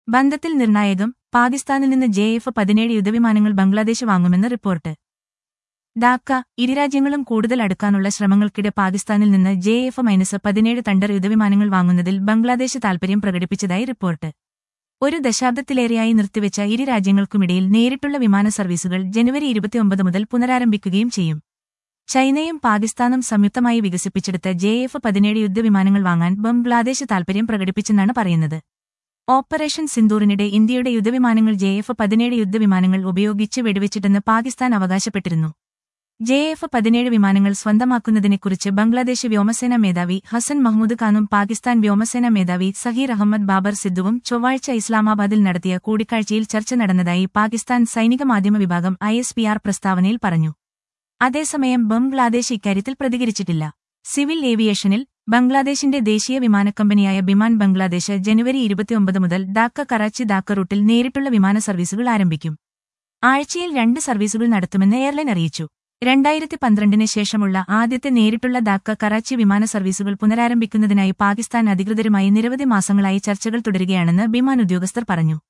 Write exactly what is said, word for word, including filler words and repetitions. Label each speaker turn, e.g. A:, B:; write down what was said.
A: ബന്ധത്തിൽ നിർണായകം, പാകിസ്ഥാനിൽ നിന്ന് ജെ എഫ് പതിനേഴ് യുദ്ധവിമാനങ്ങൾ ബംഗ്ലാദേശ് വാങ്ങുമെന്ന് റിപ്പോർട്ട്. ധാക്ക. ഇരുരാജ്യങ്ങളും കൂടുതൽ അടുക്കാനുള്ള ശ്രമങ്ങൾക്കിടെ പാകിസ്ഥാനിൽ നിന്ന് ജെ എഫ് മൈനസ് പതിനേഴ് തണ്ടർ യുദ്ധവിമാനങ്ങൾ വാങ്ങുന്നതിൽ ബംഗ്ലാദേശ് താൽപര്യം പ്രകടിപ്പിച്ചതായി റിപ്പോർട്ട്. ഒരു ദശാബ്ദത്തിലേറെയായി നിർത്തിവെച്ച ഇരു രാജ്യങ്ങൾക്കുമിടയിൽ നേരിട്ടുള്ള വിമാന സർവീസുകൾ ജനുവരി ഇരുപത്തിയൊമ്പത് മുതൽ പുനരാരംഭിക്കുകയും ചെയ്യും. ചൈനയും പാകിസ്ഥാനും സംയുക്തമായി വികസിപ്പിച്ചെടുത്ത ജെ എഫ് പതിനേഴ് യുദ്ധവിമാനങ്ങൾ വാങ്ങാൻ ബംഗ്ലാദേശ് താൽപര്യം പ്രകടിപ്പിച്ചെന്നാണ് പറയുന്നത്. ഓപ്പറേഷൻ സിന്ദൂറിനിടെ ഇന്ത്യയുടെ യുദ്ധവിമാനങ്ങൾ ജെ എഫ് പതിനേഴ് യുദ്ധവിമാനങ്ങൾ ഉപയോഗിച്ച് വെടിവെച്ചിട്ടെന്ന് പാകിസ്ഥാൻ അവകാശപ്പെട്ടിരുന്നു. ജെ എഫ് പതിനേഴ് വിമാനങ്ങൾ സ്വന്തമാക്കുന്നതിനെക്കുറിച്ച് ബംഗ്ലാദേശ് വ്യോമസേനാ മേധാവി ഹസൻ മഹ്മൂദ് ഖാനും പാകിസ്ഥാൻ വ്യോമസേനാ മേധാവി സഹീർ അഹമ്മദ് ബാബർ സിദ്ദുവും ചൊവ്വാഴ്ച ഇസ്ലാമാബാദിൽ നടത്തിയ കൂടിക്കാഴ്ചയിൽ ചർച്ച നടന്നതായി പാകിസ്ഥാൻ സൈനിക മാധ്യമ വിഭാഗം ഐ എസ് പി ആർ പ്രസ്താവനയിൽ പറഞ്ഞു. അതേസമയം ബംഗ്ലാദേശ് ഇക്കാര്യത്തിൽ പ്രതികരിച്ചിട്ടില്ല. സിവിൽ ഏവിയേഷനിൽ ബംഗ്ലാദേശിന്റെ ദേശീയ വിമാനക്കമ്പനിയായ ബിമാൻ ബംഗ്ലാദേശ് ജനുവരി ഇരുപത്തിയൊമ്പത് മുതൽ ധാക്ക കറാച്ചി ധാക്ക റൂട്ടിൽ നേരിട്ടുള്ള വിമാന സർവീസുകൾ ആരംഭിക്കും. ആഴ്ചയിൽ രണ്ട് സർവീസുകൾ നടത്തുമെന്ന് എയർലൈൻ അറിയിച്ചു. രണ്ടായിരത്തി പന്ത്രണ്ടിന് ശേഷമുള്ള ആദ്യത്തെ നേരിട്ടുള്ള ധാക്ക കറാച്ചി വിമാന സർവീസുകൾ പുനരാരംഭിക്കുന്നതിനായി പാകിസ്ഥാൻ അധികൃതരുമായി നിരവധി മാസങ്ങളായി ചർച്ചകൾ തുടരുകയാണെന്ന് ബിമാൻ ഉദ്യോഗസ്ഥർ പറഞ്ഞു.